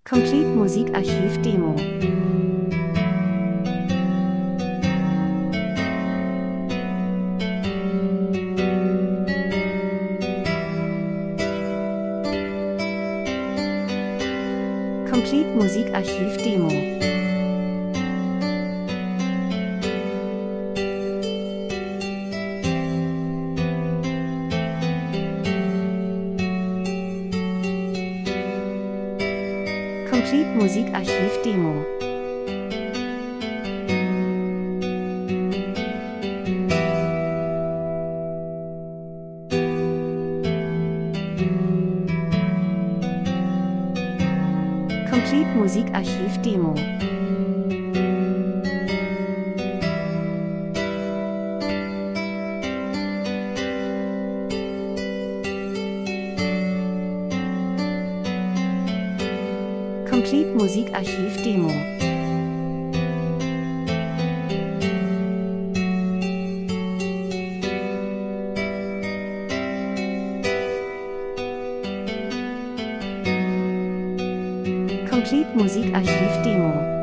Complete Musikarchiv Demo. Complete Musikarchiv Demo. Complete Musikarchiv Demo. Complete Musikarchiv Demo. Complete Musikarchiv Demo. Complete Musikarchiv Demo.